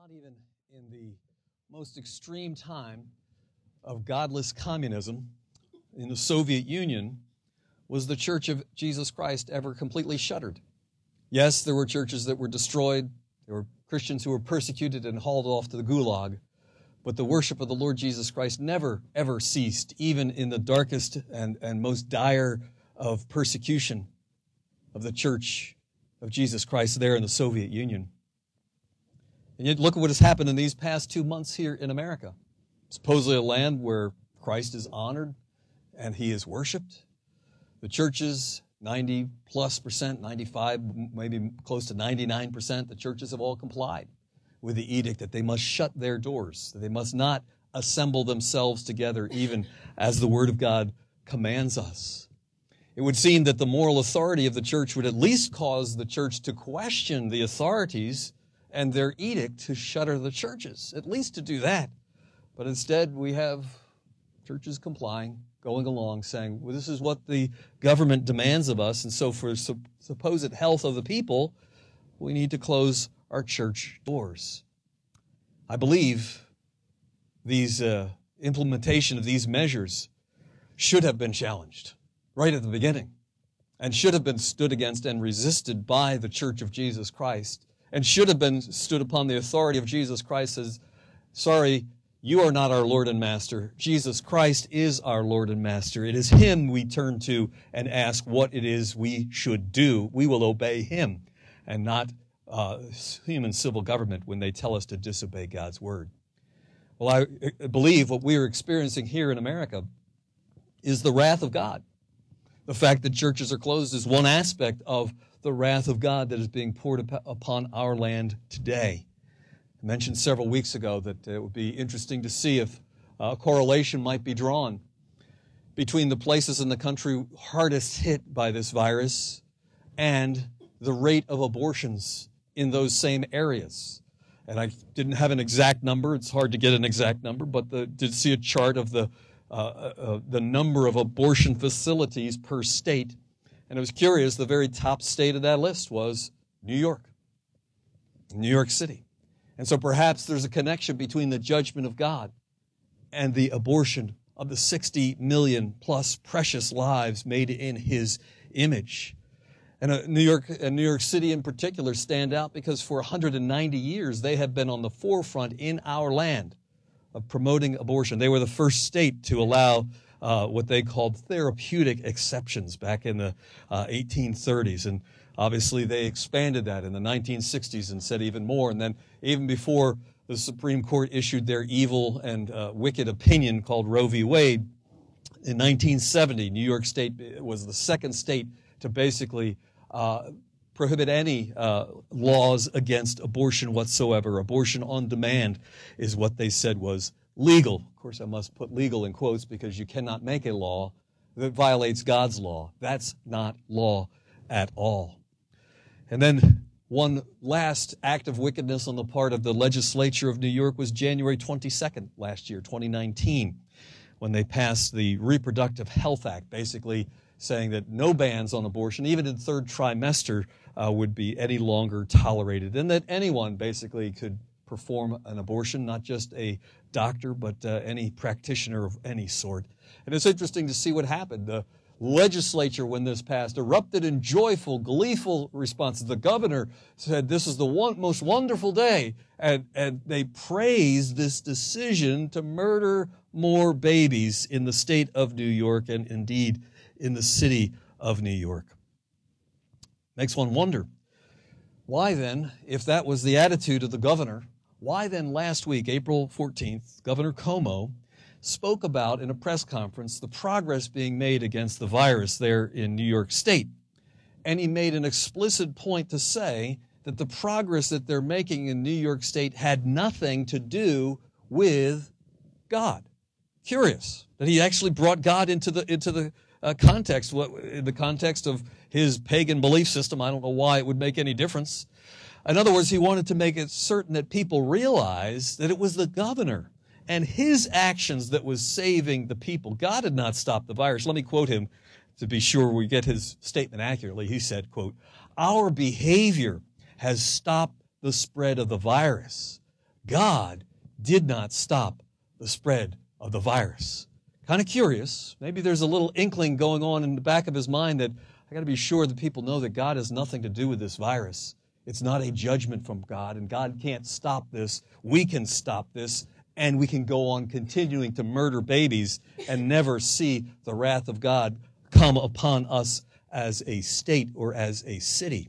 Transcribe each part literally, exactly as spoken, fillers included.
not even in the most extreme time of godless communism in the Soviet Union was the Church of Jesus Christ ever completely shuttered. Yes, there were churches that were destroyed. There were Christians who were persecuted and hauled off to the gulag. But the worship of the Lord Jesus Christ never, ever ceased, even in the darkest and, and most dire of persecution of the Church of Jesus Christ there in the Soviet Union. And yet look at what has happened in these past two months here in America. Supposedly a land where Christ is honored and he is worshiped. The churches, ninety plus percent, ninety-five, maybe close to ninety-nine percent, the churches have all complied with the edict that they must shut their doors, that they must not assemble themselves together even as the Word of God commands us. It would seem that the moral authority of the church would at least cause the church to question the authorities and their edict to shutter the churches, at least to do that. But instead, we have churches complying, going along, saying, well, this is what the government demands of us, and so for su- supposed health of the people, we need to close our church doors. I believe these uh, implementation of these measures should have been challenged right at the beginning and should have been stood against and resisted by the Church of Jesus Christ and should have been stood upon the authority of Jesus Christ as, sorry, you are not our Lord and Master. Jesus Christ is our Lord and Master. It is Him we turn to and ask what it is we should do. We will obey Him and not uh, human civil government when they tell us to disobey God's Word. Well, I believe what we are experiencing here in America is the wrath of God. The fact that churches are closed is one aspect of the wrath of God that is being poured upon our land today. I mentioned several weeks ago that it would be interesting to see if a correlation might be drawn between the places in the country hardest hit by this virus and the rate of abortions in those same areas. And I didn't have an exact number. It's hard to get an exact number, but the, did see a chart of the uh, uh, the number of abortion facilities per state. And it was curious, the very top state of that list was New York, New York City. And so perhaps there's a connection between the judgment of God and the abortion of the sixty million plus precious lives made in His image. And uh, New York and New York City in particular stand out because for one hundred ninety years they have been on the forefront in our land of promoting abortion. They were the first state to allow uh, what they called therapeutic exceptions back in the uh, eighteen thirties. And obviously they expanded that in the nineteen sixties and said even more. And then even before the Supreme Court issued their evil and uh, wicked opinion called Roe v. Wade, in nineteen seventy, New York State was the second state to basically uh, prohibit any uh, laws against abortion whatsoever. Abortion on demand is what they said was legal. Of course, I must put legal in quotes because you cannot make a law that violates God's law. That's not law at all. And then one last act of wickedness on the part of the legislature of New York was January twenty-second last year, twenty nineteen, when they passed the Reproductive Health Act, basically saying that no bans on abortion, even in third trimester, uh, would be any longer tolerated, and that anyone basically could perform an abortion, not just a doctor, but uh, any practitioner of any sort. And it's interesting to see what happened. The legislature, when this passed, erupted in joyful, gleeful responses. The governor said, this is the one, most wonderful day, and, and they praised this decision to murder more babies in the state of New York and indeed in the city of New York. Makes one wonder, why then, if that was the attitude of the governor, why then last week, April fourteenth, Governor Cuomo spoke about in a press conference the progress being made against the virus there in New York State. And he made an explicit point to say that the progress that they're making in New York State had nothing to do with God. Curious that he actually brought God into the into the uh, context, what, in the context of his pagan belief system. I don't know why it would make any difference. In other words, he wanted to make it certain that people realize that it was the governor and his actions that was saving the people. God had not stopped the virus. Let me quote him to be sure we get his statement accurately. He said, quote, "Our behavior has stopped the spread of the virus, God did not stop the spread of the virus. Kind of curious. Maybe there's a little inkling going on in the back of his mind that I got to be sure that people know that God has nothing to do with this virus. It's not a judgment from God, and God can't stop this. We can stop this, and we can go on continuing to murder babies and never see the wrath of God come upon us as a state or as a city.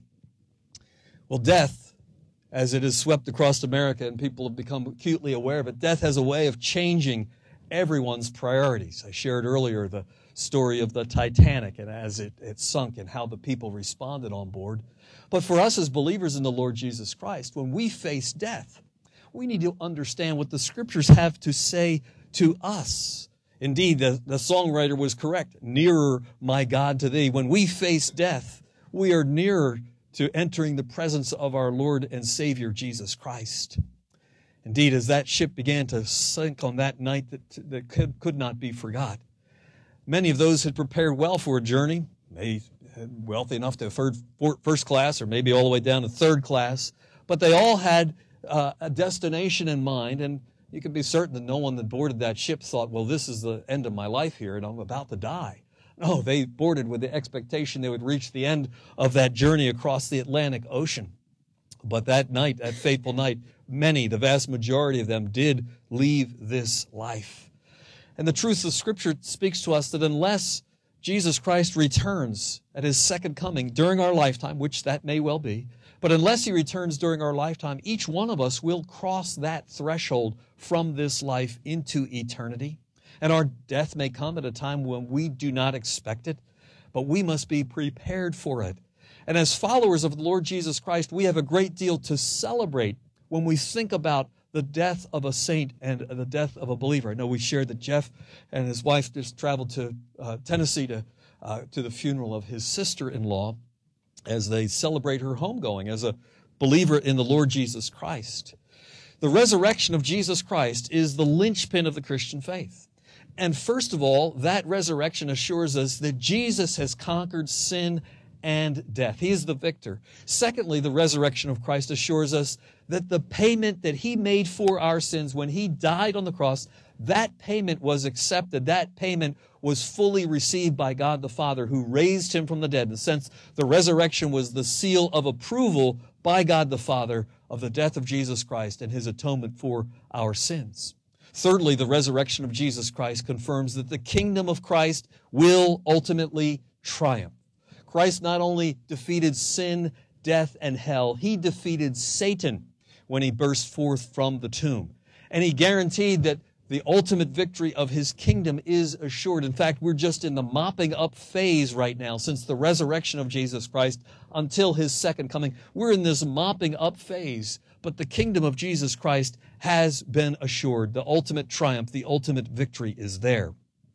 Well, death, as it has swept across America and people have become acutely aware of it, death has a way of changing everyone's priorities. I shared earlier the story of the Titanic and as it, it sunk and how the people responded on board. But for us as believers in the Lord Jesus Christ, when we face death, we need to understand what the Scriptures have to say to us. Indeed, the, the songwriter was correct. Nearer, my God, to thee. When we face death, we are nearer to entering the presence of our Lord and Savior, Jesus Christ. Indeed, as that ship began to sink on that night that, that could, could not be forgot, many of those had prepared well for a journey, maybe wealthy enough to afford first class or maybe all the way down to third class, but they all had uh, a destination in mind, and you can be certain that no one that boarded that ship thought, well, this is the end of my life here and I'm about to die. No, they boarded with the expectation they would reach the end of that journey across the Atlantic Ocean. But that night, that fateful night, many, the vast majority of them, did leave this life. And the truth of Scripture speaks to us that unless Jesus Christ returns at His second coming during our lifetime, which that may well be, but unless He returns during our lifetime, each one of us will cross that threshold from this life into eternity. And our death may come at a time when we do not expect it, but we must be prepared for it. And as followers of the Lord Jesus Christ, we have a great deal to celebrate when we think about the death of a saint and the death of a believer. I know we shared that Jeff and his wife just traveled to uh, Tennessee to, uh, to the funeral of his sister-in-law as they celebrate her homegoing as a believer in the Lord Jesus Christ. The resurrection of Jesus Christ is the linchpin of the Christian faith. And first of all, that resurrection assures us that Jesus has conquered sin and death. He is the victor. Secondly, the resurrection of Christ assures us that the payment that He made for our sins when He died on the cross, that payment was accepted. That payment was fully received by God the Father, who raised Him from the dead. In a sense, the resurrection was the seal of approval by God the Father of the death of Jesus Christ and His atonement for our sins. Thirdly, the resurrection of Jesus Christ confirms that the kingdom of Christ will ultimately triumph. Christ not only defeated sin, death, and hell, He defeated Satan when He burst forth from the tomb. And He guaranteed that the ultimate victory of His kingdom is assured. In fact, we're just in the mopping up phase right now since the resurrection of Jesus Christ until His second coming. We're in this mopping up phase, but the kingdom of Jesus Christ has been assured. The ultimate triumph, the ultimate victory is there.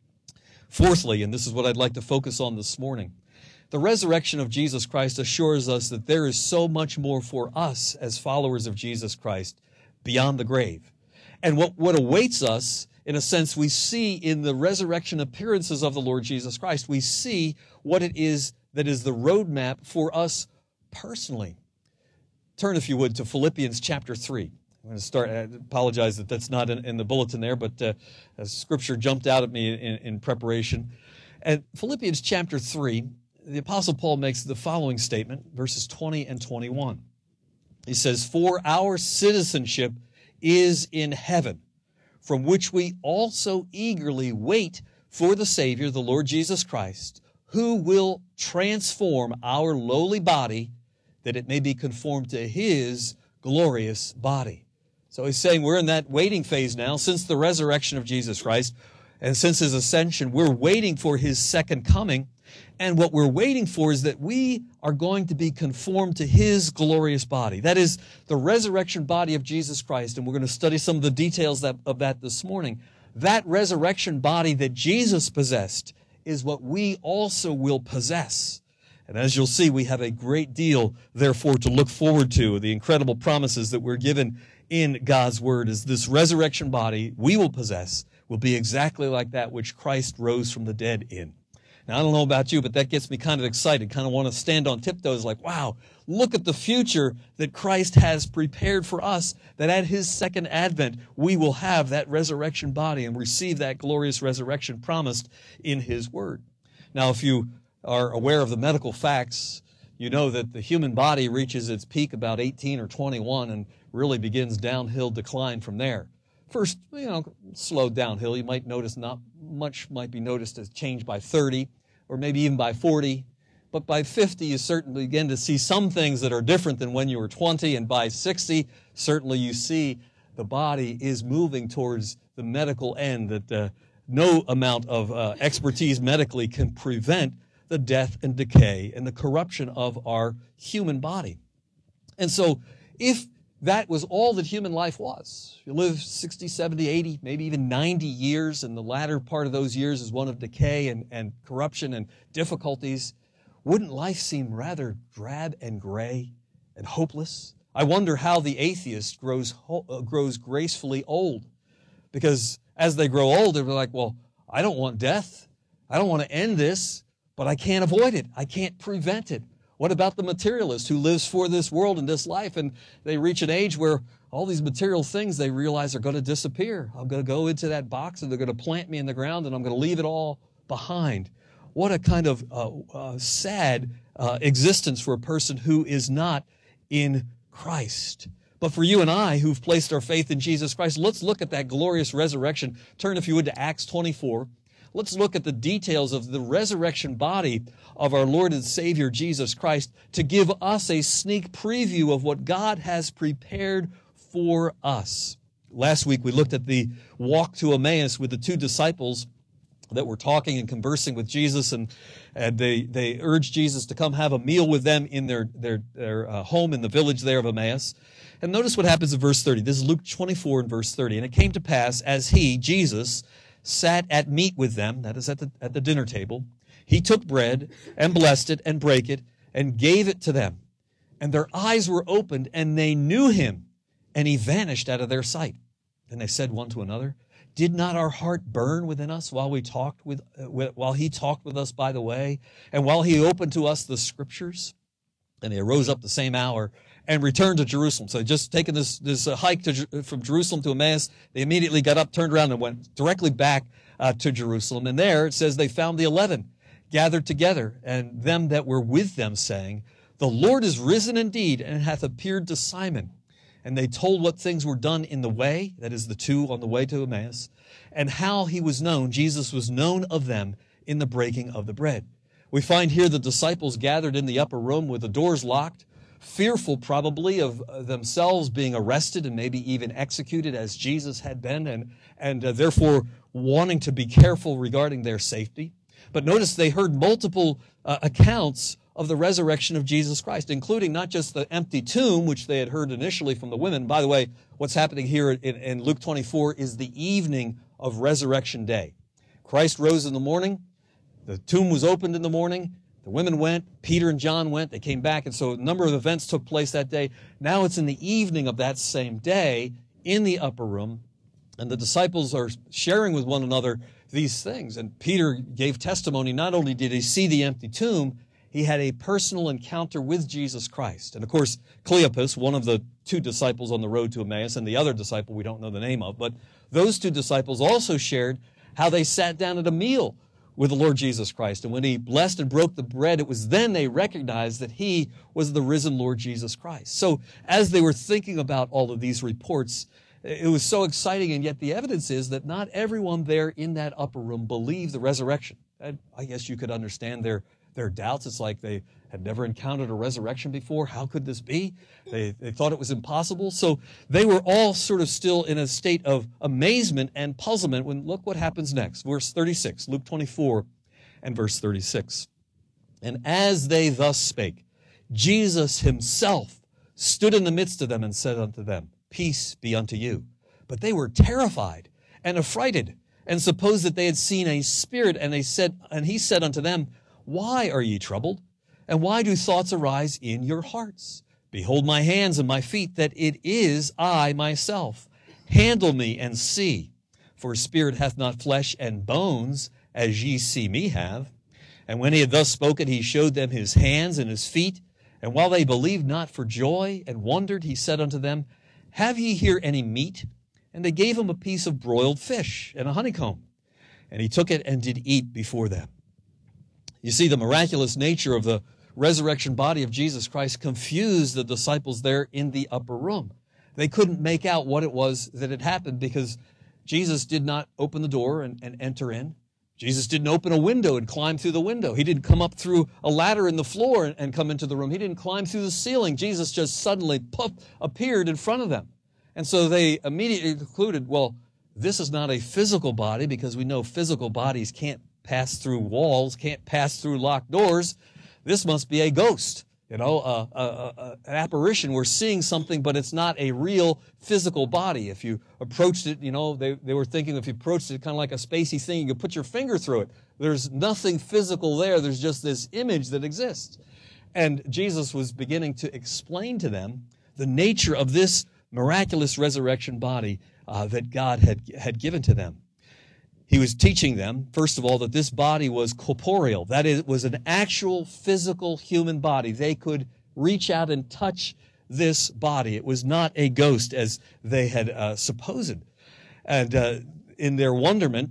Fourthly, and this is what I'd like to focus on this morning, the resurrection of Jesus Christ assures us that there is so much more for us as followers of Jesus Christ beyond the grave. And what, what awaits us, in a sense, we see in the resurrection appearances of the Lord Jesus Christ. We see what it is that is the roadmap for us personally. Turn, if you would, to Philippians chapter three. I'm going to start, I apologize that that's not in, in the bulletin there, but uh, as Scripture jumped out at me in, in preparation. At Philippians chapter three, the Apostle Paul makes the following statement, verses twenty and twenty-one. He says, "For our citizenship is in heaven, from which we also eagerly wait for the Savior, the Lord Jesus Christ, who will transform our lowly body that it may be conformed to His glorious body." So he's saying we're in that waiting phase now. Since the resurrection of Jesus Christ and since His ascension, we're waiting for His second coming. And what we're waiting for is that we are going to be conformed to His glorious body. That is the resurrection body of Jesus Christ. And we're going to study some of the details that, of that this morning. That resurrection body that Jesus possessed is what we also will possess. And as you'll see, we have a great deal, therefore, to look forward to. The incredible promises that we're given in God's Word is this resurrection body we will possess will be exactly like that which Christ rose from the dead in. Now, I don't know about you, but that gets me kind of excited, kind of want to stand on tiptoes like, wow, look at the future that Christ has prepared for us, that at his second advent, we will have that resurrection body and receive that glorious resurrection promised in his word. Now, if you are aware of the medical facts, you know that the human body reaches its peak about eighteen or twenty-one and really begins downhill decline from there. First, you know, slow downhill. You might notice not much might be noticed as change by thirty or maybe even by forty. But by fifty, you certainly begin to see some things that are different than when you were twenty. And by sixty, certainly you see the body is moving towards the medical end, that uh, no amount of uh, expertise medically can prevent the death and decay and the corruption of our human body. And so if that was all that human life was, you live sixty, seventy, eighty, maybe even ninety years, and the latter part of those years is one of decay and, and corruption and difficulties, wouldn't life seem rather drab and gray and hopeless? I wonder how the atheist grows, uh, grows gracefully old. Because as they grow older, they're like, well, I don't want death. I don't want to end this, but I can't avoid it. I can't prevent it. What about the materialist who lives for this world and this life, and they reach an age where all these material things they realize are going to disappear? I'm going to go into that box and they're going to plant me in the ground and I'm going to leave it all behind. What a kind of uh, uh, sad uh, existence for a person who is not in Christ. But for you and I who've placed our faith in Jesus Christ, let's look at that glorious resurrection. Turn, if you would, to Acts twenty-four. Let's look at the details of the resurrection body of our Lord and Savior Jesus Christ to give us a sneak preview of what God has prepared for us. Last week we looked at the walk to Emmaus with the two disciples that were talking and conversing with Jesus, and, and they, they urged Jesus to come have a meal with them in their, their, their uh, home in the village there of Emmaus. And notice what happens in verse thirty. This is Luke twenty-four and verse thirty. And it came to pass, as he, Jesus, sat at meat with them, that is at the, at the dinner table, he took bread and blessed it and brake it and gave it to them. And their eyes were opened and they knew him, and he vanished out of their sight. And they said one to another, did not our heart burn within us while we talked with, uh, while he talked with us by the way, and while he opened to us the scriptures? And they arose up the same hour and returned to Jerusalem. So just taking this, this uh, hike to, from Jerusalem to Emmaus, they immediately got up, turned around, and went directly back uh, to Jerusalem. And there it says they found the eleven gathered together, and them that were with them, saying, the Lord is risen indeed, and hath appeared to Simon. And they told what things were done in the way, that is the two on the way to Emmaus, and how he was known. Jesus was known of them in the breaking of the bread. We find here the disciples gathered in the upper room with the doors locked, fearful probably of themselves being arrested and maybe even executed as Jesus had been, and, and uh, therefore wanting to be careful regarding their safety. But notice they heard multiple uh, accounts of the resurrection of Jesus Christ, including not just the empty tomb, which they had heard initially from the women. By the way, what's happening here in, in Luke twenty-four is the evening of Resurrection Day. Christ rose in the morning. The tomb was opened in the morning. The women went. Peter and John went. They came back. And so a number of events took place that day. Now it's in the evening of that same day in the upper room. And the disciples are sharing with one another these things. And Peter gave testimony. Not only did he see the empty tomb, he had a personal encounter with Jesus Christ. And of course, Cleopas, one of the two disciples on the road to Emmaus, and the other disciple we don't know the name of, but those two disciples also shared how they sat down at a meal with the Lord Jesus Christ. And when he blessed and broke the bread, it was then they recognized that he was the risen Lord Jesus Christ. So as they were thinking about all of these reports, it was so exciting, and yet the evidence is that not everyone there in that upper room believed the resurrection. And I guess you could understand their Their doubts. It's like they had never encountered a resurrection before. How could this be? They, they thought it was impossible. So they were all sort of still in a state of amazement and puzzlement when look what happens next. Verse thirty-six, Luke twenty-four and verse thirty-six. And as they thus spake, Jesus himself stood in the midst of them and said unto them, peace be unto you. But they were terrified and affrighted and supposed that they had seen a spirit. And they said, and he said unto them, why are ye troubled? And why do thoughts arise in your hearts? Behold my hands and my feet, that it is I myself. Handle me and see. For spirit hath not flesh and bones, as ye see me have. And when he had thus spoken, he showed them his hands and his feet. And while they believed not for joy and wondered, he said unto them, Have ye here any meat? And they gave him a piece of broiled fish and a honeycomb. And he took it and did eat before them. You see, the miraculous nature of the resurrection body of Jesus Christ confused the disciples there in the upper room. They couldn't make out what it was that had happened because Jesus did not open the door and, and enter in. Jesus didn't open a window and climb through the window. He didn't come up through a ladder in the floor and, and come into the room. He didn't climb through the ceiling. Jesus just suddenly, poof, appeared in front of them. And so they immediately concluded, well, this is not a physical body because we know physical bodies can't pass through walls, can't pass through locked doors. This must be a ghost, you know, uh, uh, uh, an apparition. We're seeing something, but it's not a real physical body. If you approached it, you know, they, they were thinking if you approached it kind of like a spacey thing, you could put your finger through it. There's nothing physical there. There's just this image that exists. And Jesus was beginning to explain to them the nature of this miraculous resurrection body uh, that God had, had given to them. He was teaching them, first of all, that this body was corporeal. That is, it was an actual physical human body. They could reach out and touch this body. It was not a ghost as they had uh, supposed. And uh, in their wonderment,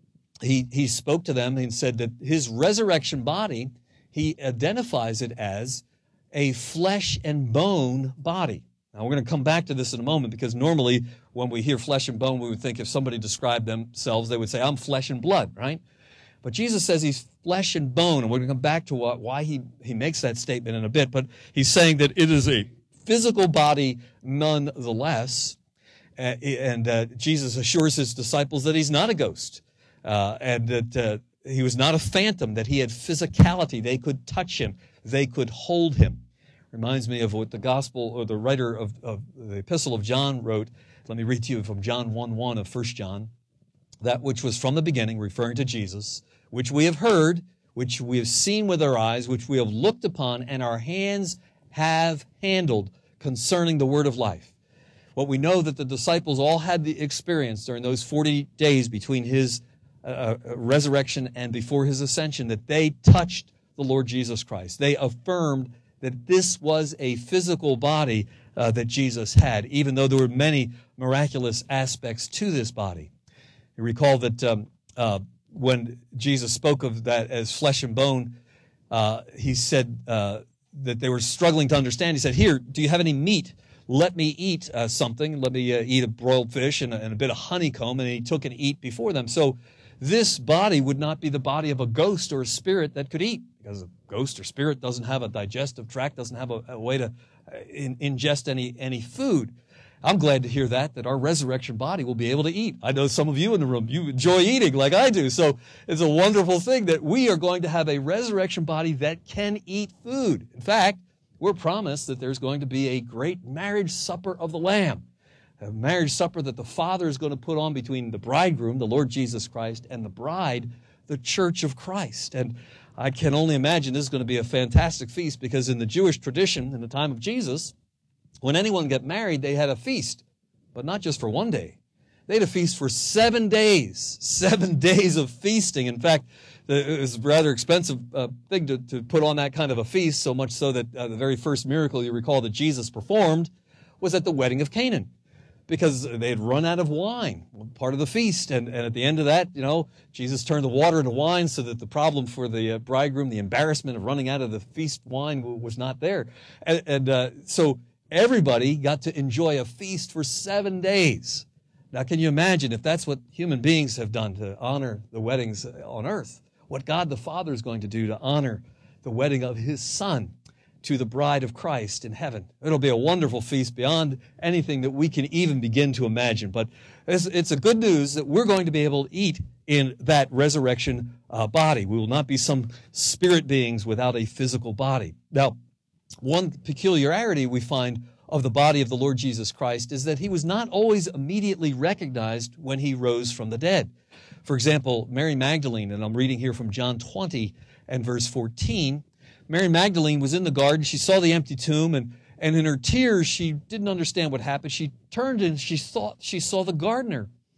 he, he spoke to them and said that his resurrection body, he identifies it as a flesh and bone body. Now, we're going to come back to this in a moment because normally when we hear flesh and bone, we would think if somebody described themselves, they would say, I'm flesh and blood, right? But Jesus says he's flesh and bone, and we're going to come back to what, why he, he makes that statement in a bit, but he's saying that it is a physical body nonetheless, uh, and uh, Jesus assures his disciples that he's not a ghost, uh, and that uh, he was not a phantom, that he had physicality. They could touch him. They could hold him. Reminds me of what the gospel or the writer of, of the epistle of John wrote. Let me read to you from John one one of First John. That which was from the beginning, referring to Jesus, which we have heard, which we have seen with our eyes, which we have looked upon, and our hands have handled concerning the word of life. What we know that the disciples all had the experience during those forty days between his uh, resurrection and before his ascension, that they touched the Lord Jesus Christ. They affirmed that this was a physical body uh, that Jesus had, even though there were many miraculous aspects to this body. You recall that um, uh, when Jesus spoke of that as flesh and bone, uh, he said uh, that they were struggling to understand. He said, here, do you have any meat? Let me eat uh, something. Let me uh, eat a broiled fish and a, and a bit of honeycomb. And he took and eat before them. So this body would not be the body of a ghost or a spirit that could eat, because a ghost or spirit doesn't have a digestive tract, doesn't have a, a way to in, ingest any, any food. I'm glad to hear that, that our resurrection body will be able to eat. I know some of you in the room, you enjoy eating like I do. So it's a wonderful thing that we are going to have a resurrection body that can eat food. In fact, we're promised that there's going to be a great marriage supper of the Lamb, a marriage supper that the Father is going to put on between the bridegroom, the Lord Jesus Christ, and the bride, the church of Christ. And I can only imagine this is going to be a fantastic feast, because in the Jewish tradition, in the time of Jesus, when anyone got married, they had a feast, but not just for one day. They had a feast for seven days, seven days of feasting. In fact, it was a rather expensive uh, thing to, to put on that kind of a feast, so much so that uh, the very first miracle you recall that Jesus performed was at the wedding of Canaan, because they had run out of wine, part of the feast. And, and at the end of that, you know, Jesus turned the water into wine so that the problem for the uh, bridegroom, the embarrassment of running out of the feast wine, w- was not there. And, and uh, so everybody got to enjoy a feast for seven days. Now, can you imagine if that's what human beings have done to honor the weddings on earth, what God the Father is going to do to honor the wedding of his Son to the bride of Christ in heaven? It'll be a wonderful feast beyond anything that we can even begin to imagine. But it's, it's a good news that we're going to be able to eat in that resurrection uh, body. We will not be some spirit beings without a physical body. Now, one peculiarity we find of the body of the Lord Jesus Christ is that he was not always immediately recognized when he rose from the dead. For example, Mary Magdalene, and I'm reading here from John twenty and verse fourteen, Mary Magdalene was in the garden. She saw the empty tomb, and, and in her tears, she didn't understand what happened. She turned and she thought she saw the gardener.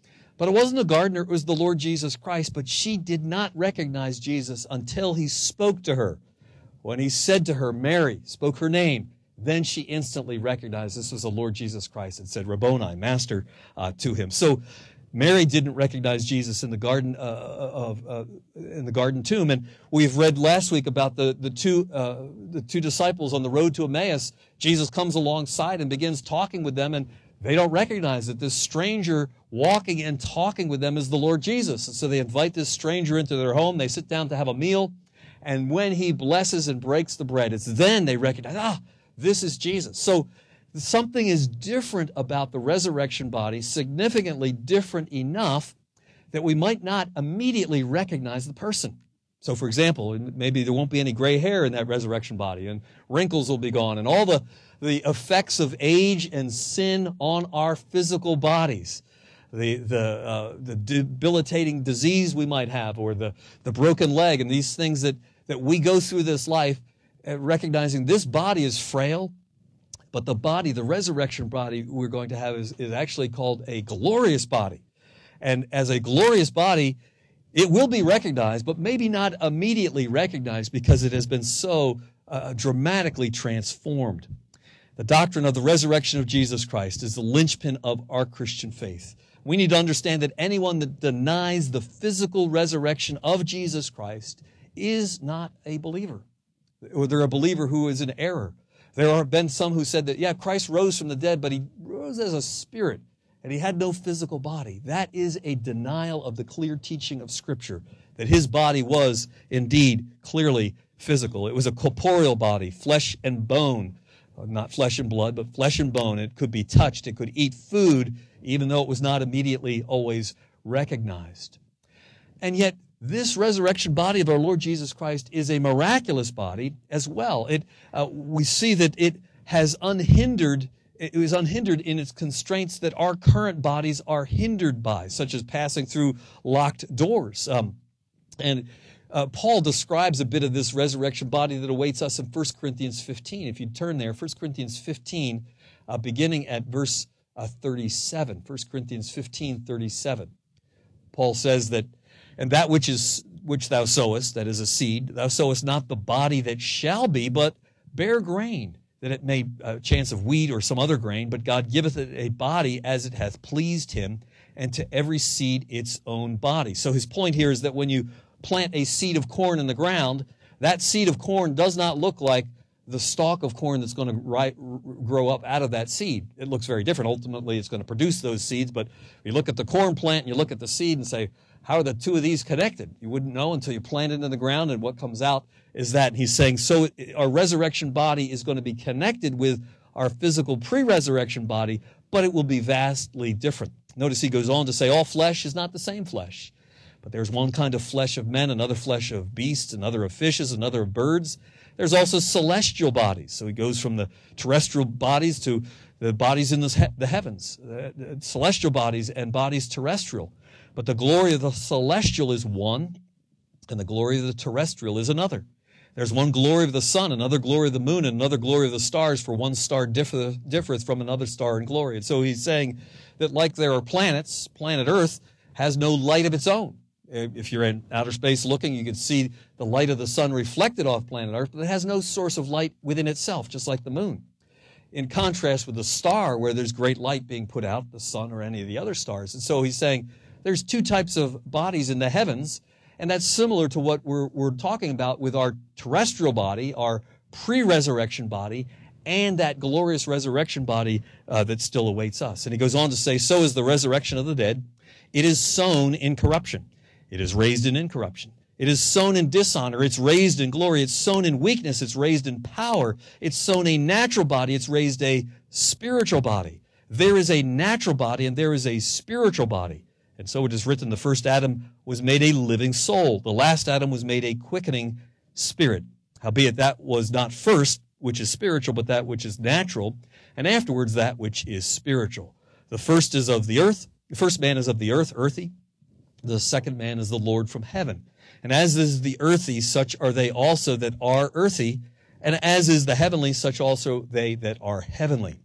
But it wasn't the gardener, it was the Lord Jesus Christ. But she did not recognize Jesus until he spoke to her. When he said to her, Mary, spoke her name, then she instantly recognized this was the Lord Jesus Christ and said, Rabboni, Master, uh, to him. So Mary didn't recognize Jesus in the garden uh, of uh, in the garden tomb, and we've read last week about the the two uh, the two disciples on the road to Emmaus. Jesus comes alongside and begins talking with them, and they don't recognize that this stranger walking and talking with them is the Lord Jesus. And so they invite this stranger into their home. They sit down to have a meal, and when he blesses and breaks the bread, it's then they recognize, ah, this is Jesus. So something is different about the resurrection body, significantly different enough that we might not immediately recognize the person. So, for example, maybe there won't be any gray hair in that resurrection body, and wrinkles will be gone, and all the, the effects of age and sin on our physical bodies, the, the, uh, the debilitating disease we might have, or the, the broken leg, and these things that, that we go through this life, uh, recognizing this body is frail. But the body, the resurrection body we're going to have is, is actually called a glorious body. And as a glorious body, it will be recognized, but maybe not immediately recognized because it has been so uh, dramatically transformed. The doctrine of the resurrection of Jesus Christ is the linchpin of our Christian faith. We need to understand that anyone that denies the physical resurrection of Jesus Christ is not a believer, or they're a believer who is in error. There have been some who said that, yeah, Christ rose from the dead, but he rose as a spirit, and he had no physical body. That is a denial of the clear teaching of Scripture, that his body was indeed clearly physical. It was a corporeal body, flesh and bone, not flesh and blood, but flesh and bone. It could be touched. It could eat food, even though it was not immediately always recognized. And yet, this resurrection body of our Lord Jesus Christ is a miraculous body as well. It, uh, we see that it has unhindered, it was unhindered in its constraints that our current bodies are hindered by, such as passing through locked doors. Um, and uh, Paul describes a bit of this resurrection body that awaits us in First Corinthians fifteen. If you turn there, First Corinthians fifteen, uh, beginning at verse uh, thirty-seven. First Corinthians fifteen, thirty-seven. Paul says that, and that which is which thou sowest, that is a seed, thou sowest not the body that shall be, but bare grain, that it may uh, chance of wheat or some other grain, but God giveth it a body as it hath pleased him, and to every seed its own body. So his point here is that when you plant a seed of corn in the ground, that seed of corn does not look like the stalk of corn that's going to ri- grow up out of that seed. It looks very different. Ultimately, it's going to produce those seeds, but you look at the corn plant and you look at the seed and say, how are the two of these connected? You wouldn't know until you plant it in the ground, and what comes out is that. And he's saying, so our resurrection body is going to be connected with our physical pre-resurrection body, but it will be vastly different. Notice he goes on to say, all flesh is not the same flesh, but there's one kind of flesh of men, another flesh of beasts, another of fishes, another of birds. There's also celestial bodies. So he goes from the terrestrial bodies to the bodies in the heavens, the celestial bodies and bodies terrestrial. But the glory of the celestial is one, and the glory of the terrestrial is another. There's one glory of the sun, another glory of the moon, and another glory of the stars, for one star differ, differeth from another star in glory. And so he's saying that like there are planets, planet Earth has no light of its own. If you're in outer space looking, you can see the light of the sun reflected off planet Earth, but it has no source of light within itself, just like the moon. In contrast with the star, where there's great light being put out, the sun or any of the other stars. And so he's saying there's two types of bodies in the heavens, and that's similar to what we're, we're talking about with our terrestrial body, our pre-resurrection body, and that glorious resurrection body uh, that still awaits us. And he goes on to say, so is the resurrection of the dead. It is sown in corruption. It is raised in incorruption. It is sown in dishonor. It's raised in glory. It's sown in weakness. It's raised in power. It's sown a natural body. It's raised a spiritual body. There is a natural body and there is a spiritual body. And so it is written, the first Adam was made a living soul. The last Adam was made a quickening spirit. Howbeit that was not first, which is spiritual, but that which is natural, and afterwards that which is spiritual. The first is of the earth. The first man is of the earth, earthy. The second man is the Lord from heaven. And as is the earthy, such are they also that are earthy. And as is the heavenly, such also they that are heavenly.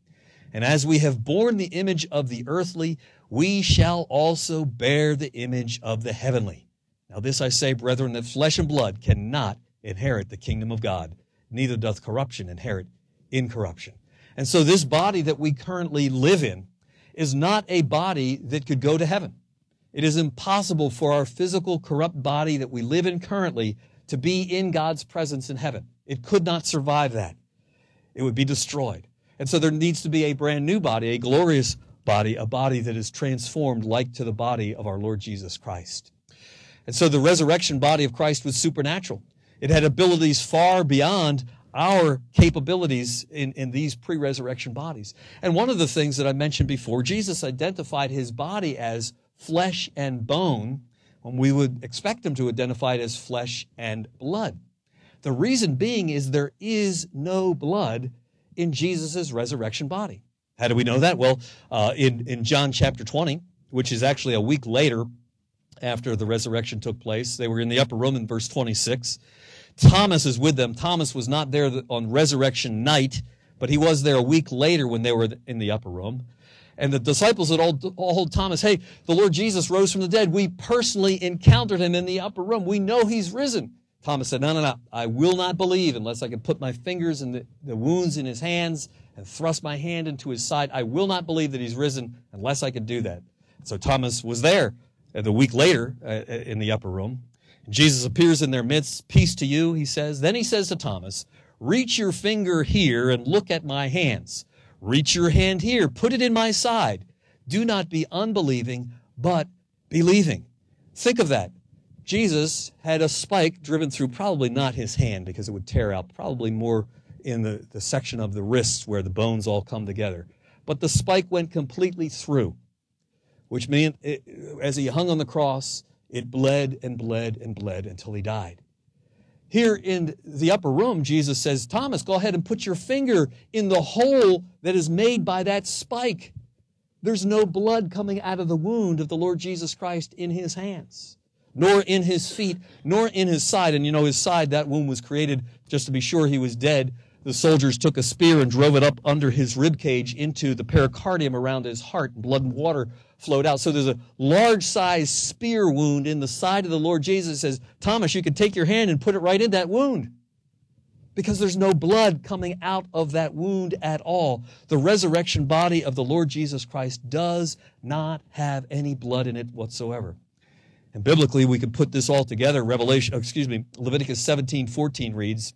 And as we have borne the image of the earthly, we shall also bear the image of the heavenly. Now this I say, brethren, that flesh and blood cannot inherit the kingdom of God, neither doth corruption inherit incorruption. And so this body that we currently live in is not a body that could go to heaven. It is impossible for our physical corrupt body that we live in currently to be in God's presence in heaven. It could not survive that. It would be destroyed. And so there needs to be a brand new body, a glorious body, a body that is transformed like to the body of our Lord Jesus Christ. And so the resurrection body of Christ was supernatural. It had abilities far beyond our capabilities in, in these pre-resurrection bodies. And one of the things that I mentioned before, Jesus identified his body as flesh and bone, when we would expect him to identify it as flesh and blood. The reason being is there is no blood in Jesus' resurrection body. How do we know that? Well, uh, in, in John chapter twenty, which is actually a week later after the resurrection took place, they were in the upper room in verse twenty-six. Thomas is with them. Thomas was not there on resurrection night, but he was there a week later when they were in the upper room. And the disciples had all, all told Thomas, hey, the Lord Jesus rose from the dead. We personally encountered him in the upper room. We know he's risen. Thomas said, no, no, no, I will not believe unless I can put my fingers in the, the wounds in his hands and thrust my hand into his side. I will not believe that he's risen unless I can do that. So Thomas was there the week later uh, in the upper room. Jesus appears in their midst. Peace to you, he says. Then he says to Thomas, reach your finger here and look at my hands. Reach your hand here. Put it in my side. Do not be unbelieving, but believing. Think of that. Jesus had a spike driven through probably not his hand because it would tear out, probably more in the, the section of the wrists where the bones all come together. But the spike went completely through, which meant it, as he hung on the cross, it bled and bled and bled until he died. Here in the upper room, Jesus says, Thomas, go ahead and put your finger in the hole that is made by that spike. There's no blood coming out of the wound of the Lord Jesus Christ in his hands, nor in his feet, nor in his side. And you know, his side, that wound was created just to be sure he was dead. The soldiers took a spear and drove it up under his rib cage into the pericardium around his heart, and blood and water flowed out. So there's a large-sized spear wound in the side of the Lord Jesus. It says, Thomas, you can take your hand and put it right in that wound because there's no blood coming out of that wound at all. The resurrection body of the Lord Jesus Christ does not have any blood in it whatsoever. And biblically, we can put this all together. Revelation, excuse me, Leviticus seventeen fourteen reads,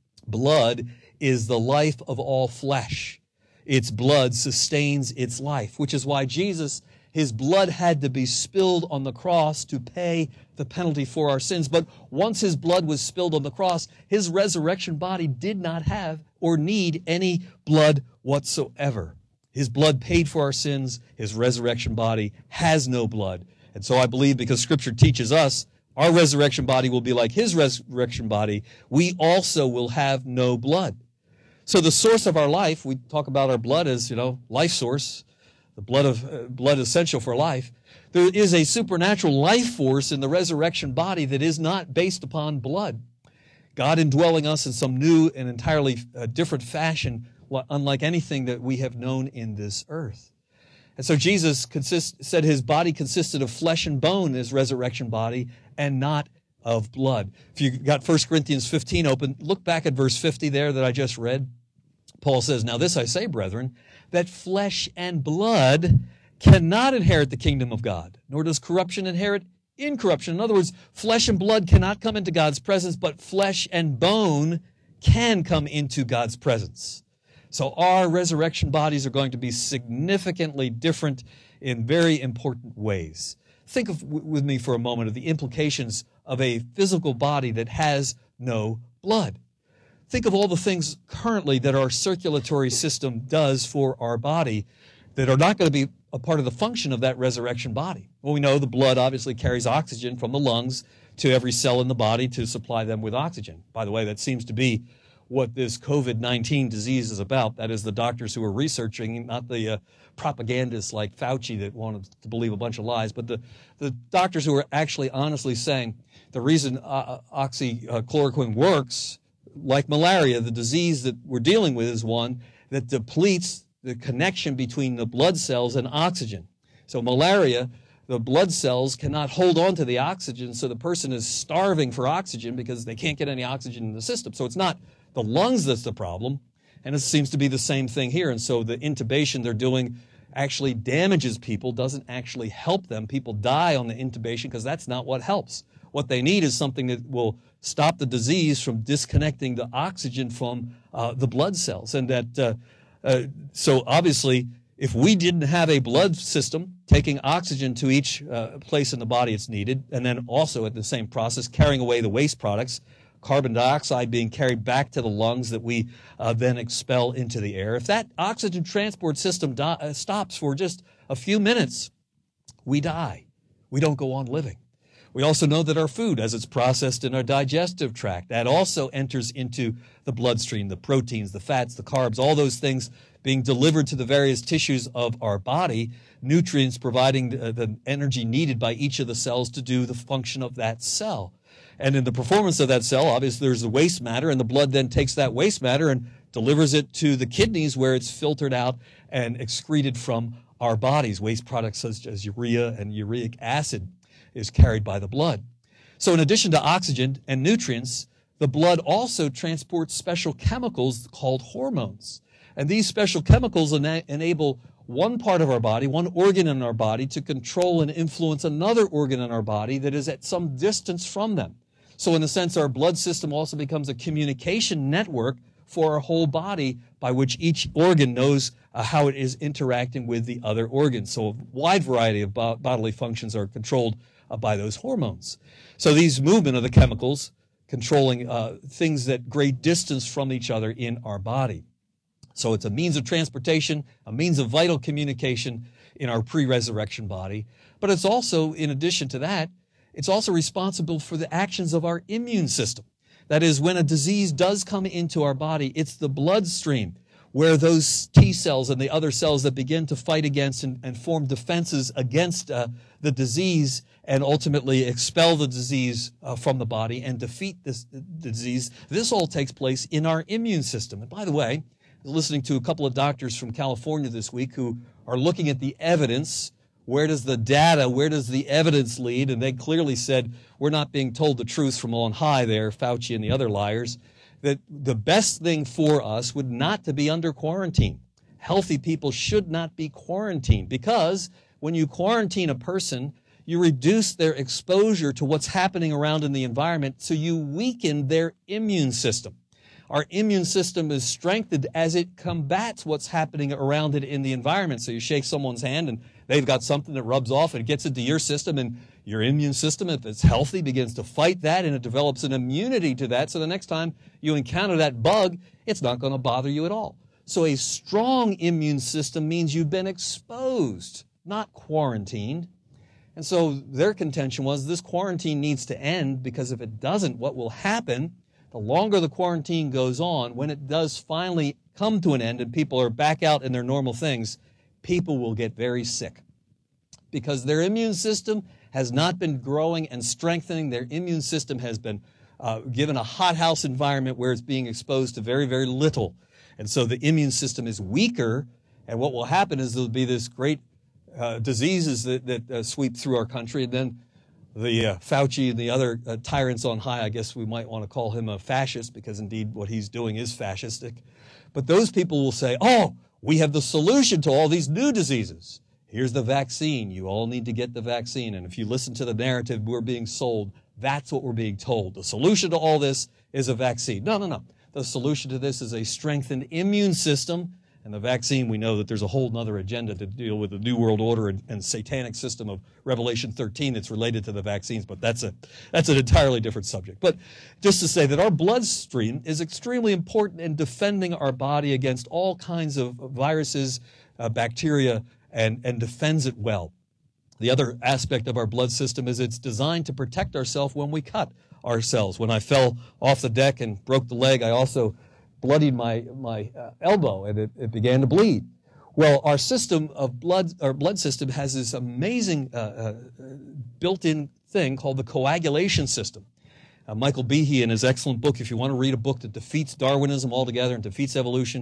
blood is the life of all flesh. Its blood sustains its life, which is why Jesus, his blood had to be spilled on the cross to pay the penalty for our sins. But once his blood was spilled on the cross, his resurrection body did not have or need any blood whatsoever. His blood paid for our sins. His resurrection body has no blood. And so I believe, because Scripture teaches us our resurrection body will be like his resurrection body, we also will have no blood. So the source of our life, we talk about our blood as, you know, life source, the blood of uh, blood essential for life. There is a supernatural life force in the resurrection body that is not based upon blood. God indwelling us in some new and entirely uh, different fashion, unlike anything that we have known in this earth. And so Jesus consist, said his body consisted of flesh and bone, his resurrection body, and not of blood. If you got First Corinthians fifteen open, look back at verse fifty there that I just read. Paul says, now this I say, brethren, that flesh and blood cannot inherit the kingdom of God, nor does corruption inherit incorruption. In other words, flesh and blood cannot come into God's presence, but flesh and bone can come into God's presence. So our resurrection bodies are going to be significantly different in very important ways. Think of, with me for a moment of the implications of a physical body that has no blood. Think of all the things currently that our circulatory system does for our body that are not going to be a part of the function of that resurrection body. Well, we know the blood obviously carries oxygen from the lungs to every cell in the body to supply them with oxygen. By the way, that seems to be what this COVID nineteen disease is about. That is the doctors who are researching, not the uh, propagandists like Fauci that wanted to believe a bunch of lies, but the, the doctors who are actually honestly saying the reason uh, oxychloroquine works, like malaria, the disease that we're dealing with is one that depletes the connection between the blood cells and oxygen. So malaria, the blood cells cannot hold on to the oxygen, so the person is starving for oxygen because they can't get any oxygen in the system. So it's not the lungs that's the problem, and it seems to be the same thing here. And so the intubation they're doing actually damages people, doesn't actually help them. People die on the intubation because that's not what helps. What they need is something that will stop the disease from disconnecting the oxygen from uh, the blood cells. And that, uh, uh, so obviously, if we didn't have a blood system taking oxygen to each uh, place in the body it's needed, and then also at the same process carrying away the waste products, carbon dioxide being carried back to the lungs that we uh, then expel into the air. If that oxygen transport system do- uh, stops for just a few minutes, we die. We don't go on living. We also know that our food, as it's processed in our digestive tract, that also enters into the bloodstream, the proteins, the fats, the carbs, all those things being delivered to the various tissues of our body, nutrients providing the, the energy needed by each of the cells to do the function of that cell. And in the performance of that cell, obviously there's the waste matter, and the blood then takes that waste matter and delivers it to the kidneys where it's filtered out and excreted from our bodies. Waste products such as urea and uric acid is carried by the blood. So in addition to oxygen and nutrients, the blood also transports special chemicals called hormones. And these special chemicals ena- enable one part of our body, one organ in our body, to control and influence another organ in our body that is at some distance from them. So in a sense, our blood system also becomes a communication network for our whole body by which each organ knows uh, how it is interacting with the other organs. So a wide variety of bo- bodily functions are controlled uh, by those hormones. So these movement of the chemicals controlling uh, things at great distance from each other in our body. So it's a means of transportation, a means of vital communication in our pre-resurrection body. But it's also, in addition to that, it's also responsible for the actions of our immune system. That is, when a disease does come into our body, it's the bloodstream where those T cells and the other cells that begin to fight against and, and form defenses against uh, the disease and ultimately expel the disease uh, from the body and defeat this the disease. This all takes place in our immune system. And by the way, I was listening to a couple of doctors from California this week who are looking at the evidence. Where does the data, where does the evidence lead? And they clearly said, we're not being told the truth from on high there, Fauci and the other liars, that the best thing for us would not to be under quarantine. Healthy people should not be quarantined because when you quarantine a person, you reduce their exposure to what's happening around in the environment, so you weaken their immune system. Our immune system is strengthened as it combats what's happening around it in the environment. So you shake someone's hand and they've got something that rubs off and it gets into your system, and your immune system, if it's healthy, begins to fight that, and it develops an immunity to that. So the next time you encounter that bug, it's not going to bother you at all. So a strong immune system means you've been exposed, not quarantined. And so their contention was this quarantine needs to end, because if it doesn't, what will happen, the longer the quarantine goes on, when it does finally come to an end and people are back out in their normal things, people will get very sick because their immune system has not been growing and strengthening. Their immune system has been uh, given a hothouse environment where it's being exposed to very, very little. And so the immune system is weaker, and what will happen is there'll be this great uh, diseases that, that uh, sweep through our country, and then the uh, Fauci and the other uh, tyrants on high, I guess we might want to call him a fascist, because indeed what he's doing is fascistic. But those people will say, oh, we have the solution to all these new diseases. Here's the vaccine. You all need to get the vaccine. And if you listen to the narrative we're being sold, that's what we're being told. The solution to all this is a vaccine. No, no, no. The solution to this is a strengthened immune system. And the vaccine, we know that there's a whole other agenda to deal with the New World Order and, and satanic system of Revelation thirteen that's related to the vaccines, but that's a that's an entirely different subject. But just to say that our bloodstream is extremely important in defending our body against all kinds of viruses, uh, bacteria, and, and defends it well. The other aspect of our blood system is it's designed to protect ourselves when we cut ourselves. When I fell off the deck and broke the leg, I also bloodied my, my uh, elbow, and it, it began to bleed. Well, our system of blood, our blood system has this amazing uh, uh, built-in thing called the coagulation system. Uh, Michael Behe, in his excellent book, if you want to read a book that defeats Darwinism altogether and defeats evolution,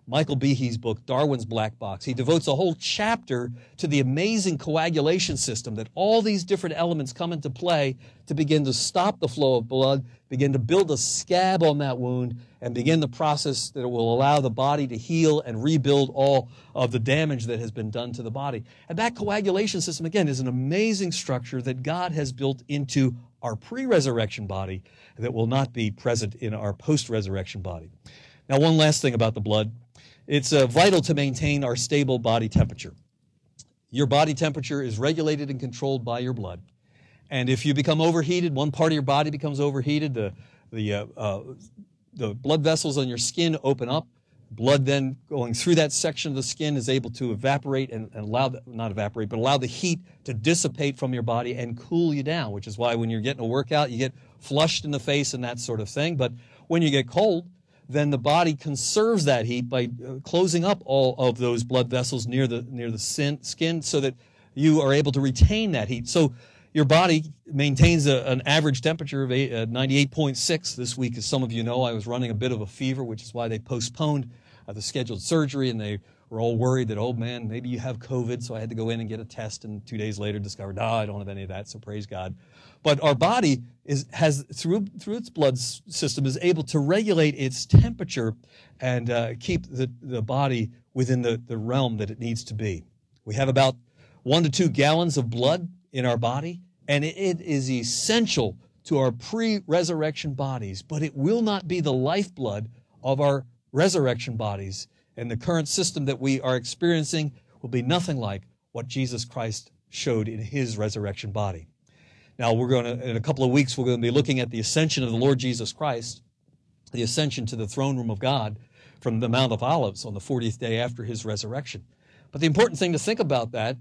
Michael Behe's book, Darwin's Black Box. He devotes a whole chapter to the amazing coagulation system that all these different elements come into play to begin to stop the flow of blood, begin to build a scab on that wound, and begin the process that will allow the body to heal and rebuild all of the damage that has been done to the body. And that coagulation system, again, is an amazing structure that God has built into our pre-resurrection body that will not be present in our post-resurrection body. Now, one last thing about the blood. It's uh, vital to maintain our stable body temperature. Your body temperature is regulated and controlled by your blood. And if you become overheated, one part of your body becomes overheated, the, the, uh, uh, the blood vessels on your skin open up. Blood then going through that section of the skin is able to evaporate and, and allow, the, not evaporate, but allow the heat to dissipate from your body and cool you down, which is why when you're getting a workout, you get flushed in the face and that sort of thing. But when you get cold, then the body conserves that heat by closing up all of those blood vessels near the near the skin so that you are able to retain that heat. So your body maintains a, an average temperature of eight, uh, ninety-eight point six. This week, as some of you know, I was running a bit of a fever, which is why they postponed uh, the scheduled surgery, and they were all worried that, oh man, maybe you have COVID, so I had to go in and get a test, and two days later discovered, no, I don't have any of that, so praise God. But our body is has through through its blood system is able to regulate its temperature and uh, keep the, the body within the, the realm that it needs to be. We have about one to two gallons of blood in our body, and it, it is essential to our pre-resurrection bodies, but it will not be the lifeblood of our resurrection bodies. And the current system that we are experiencing will be nothing like what Jesus Christ showed in his resurrection body. Now, we're going to, in a couple of weeks, we're going to be looking at the ascension of the Lord Jesus Christ, the ascension to the throne room of God from the Mount of Olives on the fortieth day after his resurrection. But the important thing to think about that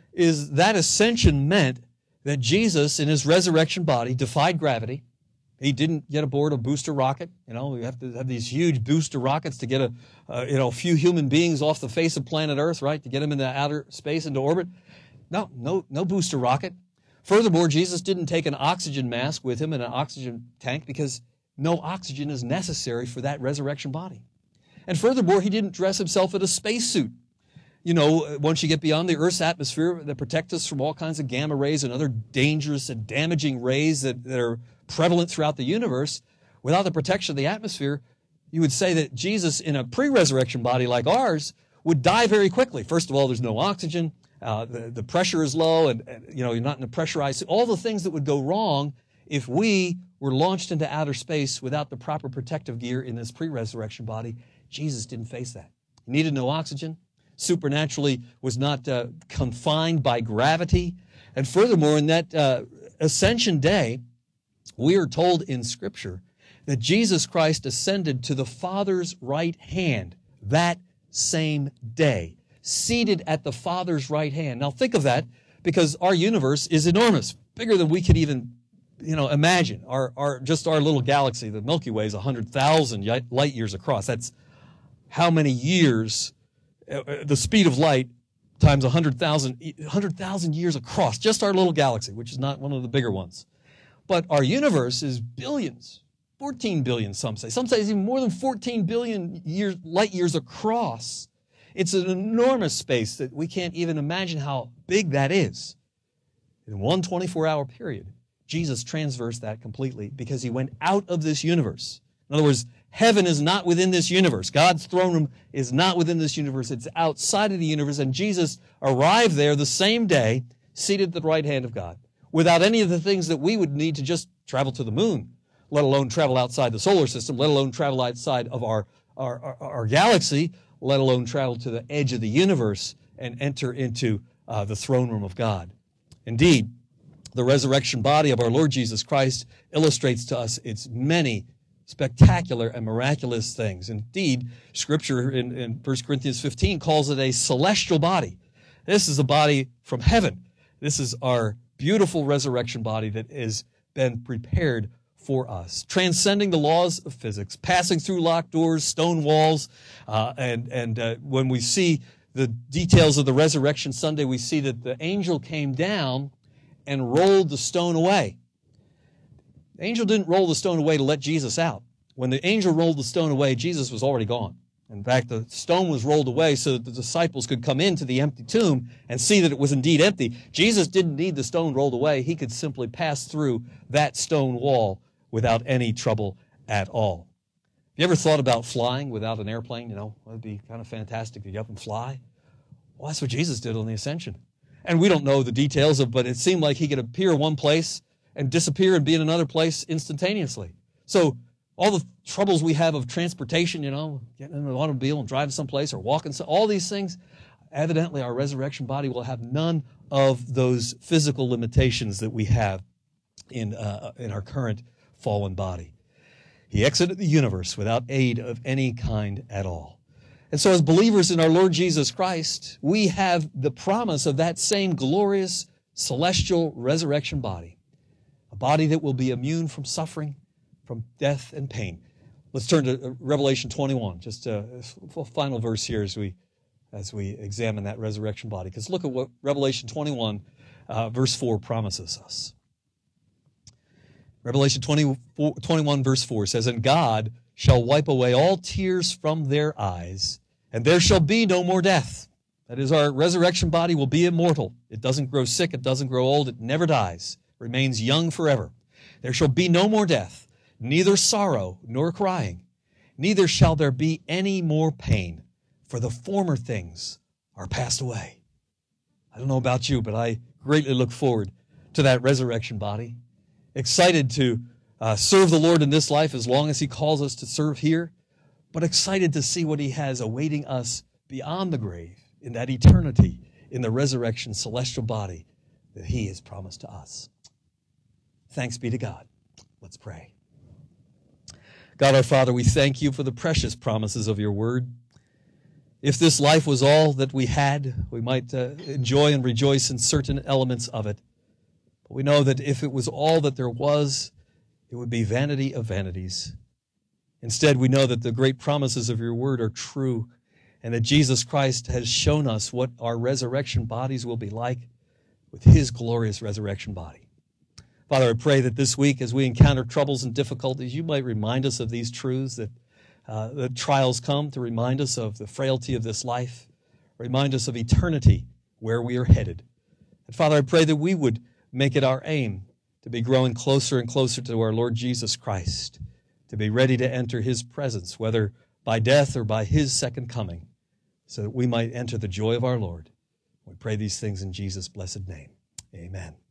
is that ascension meant that Jesus, in his resurrection body, defied gravity. He didn't get aboard a booster rocket. You know, we have to have these huge booster rockets to get a, uh, you know, a few human beings off the face of planet Earth, right, to get them into outer space, into orbit. No, no, no booster rocket. Furthermore, Jesus didn't take an oxygen mask with him and an oxygen tank because no oxygen is necessary for that resurrection body. And furthermore, he didn't dress himself in a spacesuit. You know, once you get beyond the Earth's atmosphere that protect us from all kinds of gamma rays and other dangerous and damaging rays that, that are prevalent throughout the universe, without the protection of the atmosphere, you would say that Jesus, in a pre-resurrection body like ours, would die very quickly. First of all, there's no oxygen. Uh, the, the pressure is low, and, and you know you're not in a pressurized. All the things that would go wrong if we were launched into outer space without the proper protective gear in this pre-resurrection body. Jesus didn't face that. He needed no oxygen. Supernaturally was not uh, confined by gravity, and furthermore, in that uh, ascension day, we are told in Scripture that Jesus Christ ascended to the Father's right hand that same day, seated at the Father's right hand. Now think of that, because our universe is enormous, bigger than we could even, you know, imagine. Our, our, just our little galaxy, the Milky Way, is one hundred thousand light years across. That's how many years, uh, the speed of light times one hundred thousand one hundred thousand years across, just our little galaxy, which is not one of the bigger ones. But our universe is billions, fourteen billion, some say. Some say it's even more than fourteen billion years, light years across. It's an enormous space that we can't even imagine how big that is. In one twenty-four hour period, Jesus transversed that completely because he went out of this universe. In other words, heaven is not within this universe. God's throne room is not within this universe. It's outside of the universe, and Jesus arrived there the same day, seated at the right hand of God, without any of the things that we would need to just travel to the moon, let alone travel outside the solar system, let alone travel outside of our, our, our, our galaxy, let alone travel to the edge of the universe and enter into uh, the throne room of God. Indeed, the resurrection body of our Lord Jesus Christ illustrates to us its many spectacular and miraculous things. Indeed, Scripture in, in First Corinthians fifteen calls it a celestial body. This is a body from heaven. This is our beautiful resurrection body that has been prepared for us, transcending the laws of physics, passing through locked doors, stone walls, uh, and and uh, when we see the details of the Resurrection Sunday, we see that the angel came down and rolled the stone away. The angel didn't roll the stone away to let Jesus out. When the angel rolled the stone away, Jesus was already gone. In fact, the stone was rolled away so that the disciples could come into the empty tomb and see that it was indeed empty. Jesus didn't need the stone rolled away. He could simply pass through that stone wall without any trouble at all. Have you ever thought about flying without an airplane? You know, it would be kind of fantastic to get up and fly. Well, that's what Jesus did on the ascension. And we don't know the details of, but it seemed like he could appear one place and disappear and be in another place instantaneously. So all the troubles we have of transportation, you know, getting in an automobile and driving someplace or walking, all these things, evidently our resurrection body will have none of those physical limitations that we have in, uh, in our current fallen body. He exited the universe without aid of any kind at all. And so as believers in our Lord Jesus Christ, we have the promise of that same glorious celestial resurrection body, a body that will be immune from suffering, from death and pain. Let's turn to Revelation twenty-one, just a final verse here as we as we examine that resurrection body. Because look at what Revelation twenty-one, uh, verse four promises us. Revelation twenty-four, twenty-one, verse four says, "And God shall wipe away all tears from their eyes, and there shall be no more death." That is, our resurrection body will be immortal. It doesn't grow sick, it doesn't grow old, it never dies, remains young forever. "There shall be no more death, neither sorrow nor crying, neither shall there be any more pain, for the former things are passed away." I don't know about you, but I greatly look forward to that resurrection body. Excited to uh, serve the Lord in this life as long as He calls us to serve here, but excited to see what He has awaiting us beyond the grave in that eternity in the resurrection celestial body that He has promised to us. Thanks be to God. Let's pray. God our Father, we thank You for the precious promises of Your word. If this life was all that we had, we might uh, enjoy and rejoice in certain elements of it. But we know that if it was all that there was, it would be vanity of vanities. Instead, we know that the great promises of Your word are true, and that Jesus Christ has shown us what our resurrection bodies will be like with His glorious resurrection body. Father, I pray that this week, as we encounter troubles and difficulties, You might remind us of these truths, that uh, the trials come to remind us of the frailty of this life, remind us of eternity, where we are headed. And Father, I pray that we would make it our aim to be growing closer and closer to our Lord Jesus Christ, to be ready to enter His presence, whether by death or by His second coming, so that we might enter the joy of our Lord. We pray these things in Jesus' blessed name. Amen.